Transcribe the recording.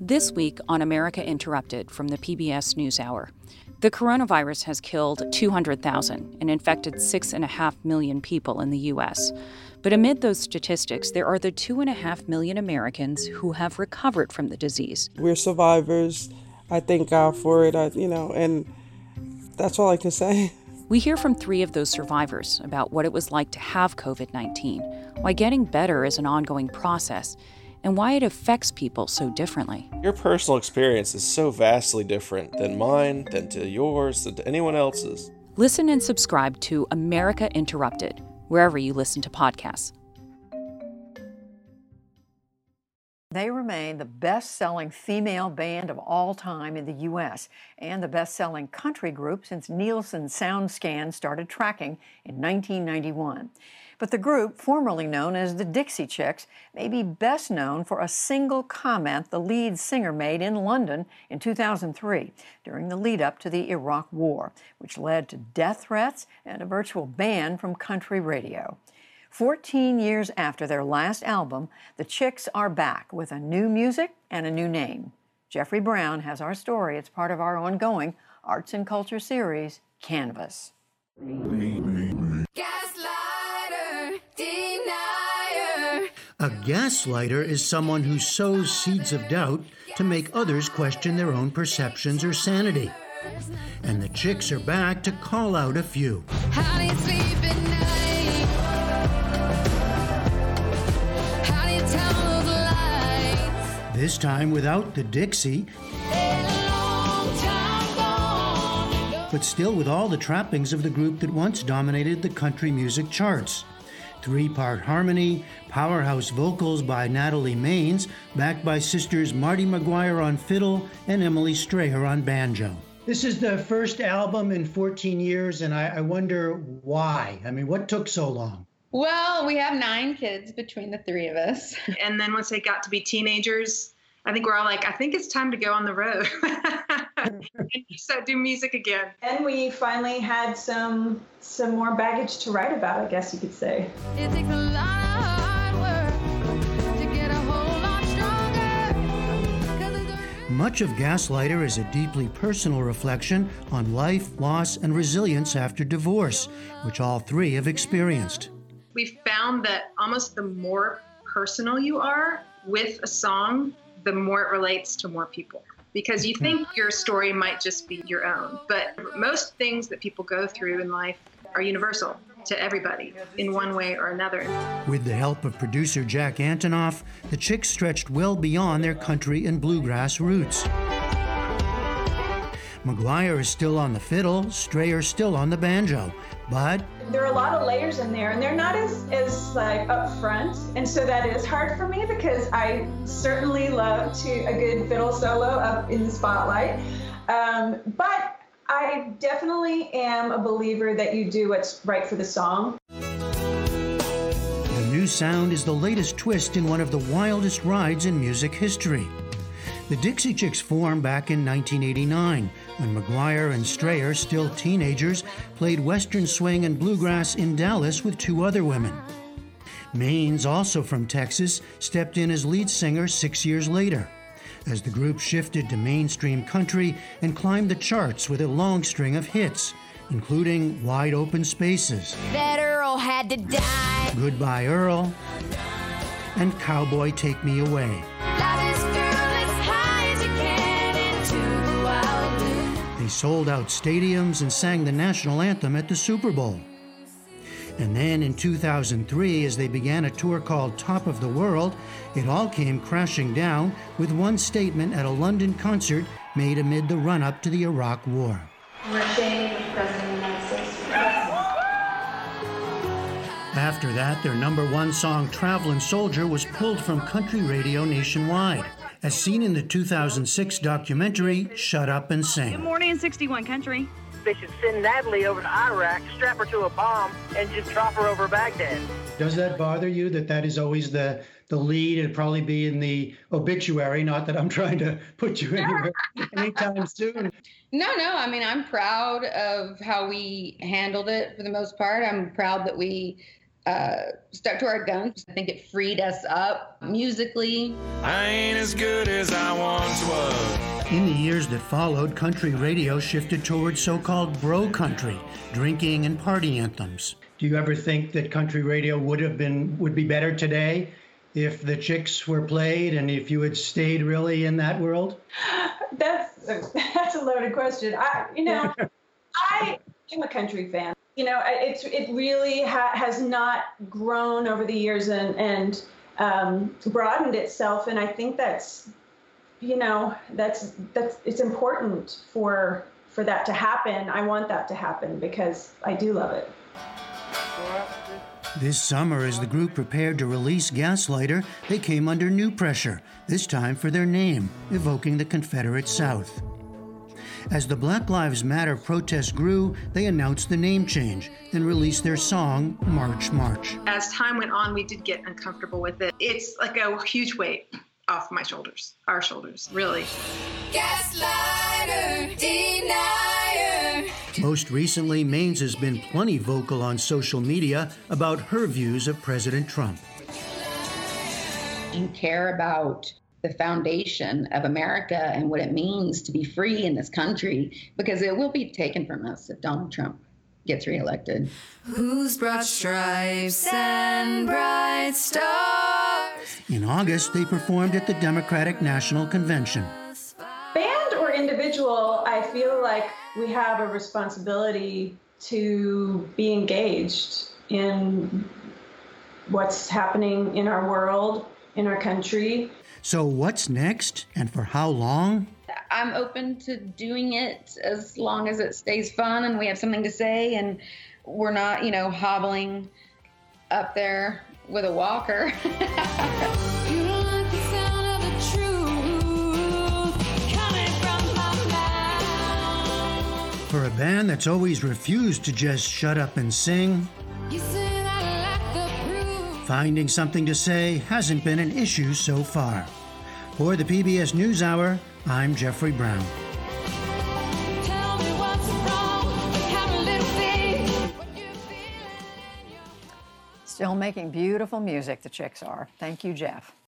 This week on America Interrupted from the PBS NewsHour, the coronavirus has killed 200,000 and infected 6.5 million people in the U.S. But amid those statistics, there are the 2.5 million Americans who have recovered from the disease. We're survivors. I thank God for it, and that's all I can say. We hear from 3 of those survivors about what it was like to have COVID-19, why getting better is an ongoing process, and why it affects people so differently. Your personal experience is so vastly different than mine, than to yours, than to anyone else's. Listen and subscribe to America Interrupted, wherever you listen to podcasts. They remain the best-selling female band of all time in the U.S. and the best-selling country group since Nielsen SoundScan started tracking in 1991. But the group, formerly known as the Dixie Chicks, may be best known for a single comment the lead singer made in London in 2003 during the lead-up to the Iraq War, which led to death threats and a virtual ban from country radio. 14 years after their last album, the Chicks are back with a new music and a new name. Jeffrey Brown has our story. It's part of our ongoing Arts and Culture series, Canvas. Gaslighter, denier. A gaslighter is someone who sows seeds of doubt to make others question their own perceptions or sanity. And the Chicks are back to call out a few. How do you sleep at night? How do you tell the lies? This time without the Dixie, but still with all the trappings of the group that once dominated the country music charts. 3-part harmony, powerhouse vocals by Natalie Maines, backed by sisters Marty McGuire on fiddle and Emily Strayer on banjo. This is the first album in 14 years, and I wonder why. I mean, what took so long? Well, we have 9 kids between the 3 of us. And then once they got to be teenagers, I think we're all like, I think it's time to go on the road. So do music again. And we finally had some more baggage to write about, I guess you could say. It takes a lot of hard work to get a whole lot stronger. Much of Gaslighter is a deeply personal reflection on life, loss, and resilience after divorce, which all 3 have experienced. We've found that almost the more personal you are with a song, the more it relates to more people. Because you think your story might just be your own, but most things that people go through in life are universal to everybody in one way or another. With the help of producer Jack Antonoff, the Chicks stretched well beyond their country and bluegrass roots. McGuire is still on the fiddle, Strayer still on the banjo, but there are a lot of layers in there, and they're not as like up front, and so that is hard for me because I certainly love a good fiddle solo up in the spotlight. But I definitely am a believer that you do what's right for the song. The new sound is the latest twist in one of the wildest rides in music history. The Dixie Chicks formed back in 1989, when McGuire and Strayer, still teenagers, played Western swing and bluegrass in Dallas with 2 other women. Maines, also from Texas, stepped in as lead singer 6 years later, as the group shifted to mainstream country and climbed the charts with a long string of hits, including Wide Open Spaces, That Earl had to die. Goodbye Earl, and Cowboy Take Me Away. They sold out stadiums and sang the national anthem at the Super Bowl. And then in 2003, as they began a tour called Top of the World, it all came crashing down with one statement at a London concert made amid the run-up to the Iraq War. We're staying with the President of the United States. After that, their number 1 song, Travelin' Soldier, was pulled from country radio nationwide, as seen in the 2006 documentary, Shut Up and Sing. Good morning in 61 country. They should send Natalie over to Iraq, strap her to a bomb, and just drop her over Baghdad. Does that bother you that is always the lead? It'd probably be in the obituary, not that I'm trying to put you anywhere anytime soon. No, I mean, I'm proud of how we handled it for the most part. I'm proud that we stuck to our guns. I think it freed us up musically. I ain't as good as I once was. In the years that followed, country radio shifted towards so-called bro country, drinking and party anthems. Do you ever think that country radio would be better today if the Chicks were played and if you had stayed really in that world? That's a loaded question. I am a country fan. It really has not grown over the years and broadened itself, and I think that's it's important for that to happen. I want that to happen because I do love it. This summer, as the group prepared to release Gaslighter, they came under new pressure, this time for their name, evoking the Confederate South. As the Black Lives Matter protests grew, they announced the name change and released their song, March, March. As time went on, we did get uncomfortable with it. It's like a huge weight off my shoulders, our shoulders, really. Gaslighter, denier. Most recently, Maines has been plenty vocal on social media about her views of President Trump. You care about the foundation of America and what it means to be free in this country, because it will be taken from us if Donald Trump gets reelected. Who's brought stripes and bright stars? In August, they performed at the Democratic National Convention. Band or individual, I feel like we have a responsibility to be engaged in what's happening in our world, in our country. So what's next, and for how long? I'm open to doing it as long as it stays fun and we have something to say and we're not, hobbling up there with a walker. You don't like the sound of the truth coming from my mouth. For a band that's always refused to just shut up and sing, You say that I lack the proof. finding something to say hasn't been an issue so far. For the PBS NewsHour, I'm Jeffrey Brown. Tell me what's wrong. Have a little faith. Still making beautiful music, the Chicks are. Thank you, Jeff.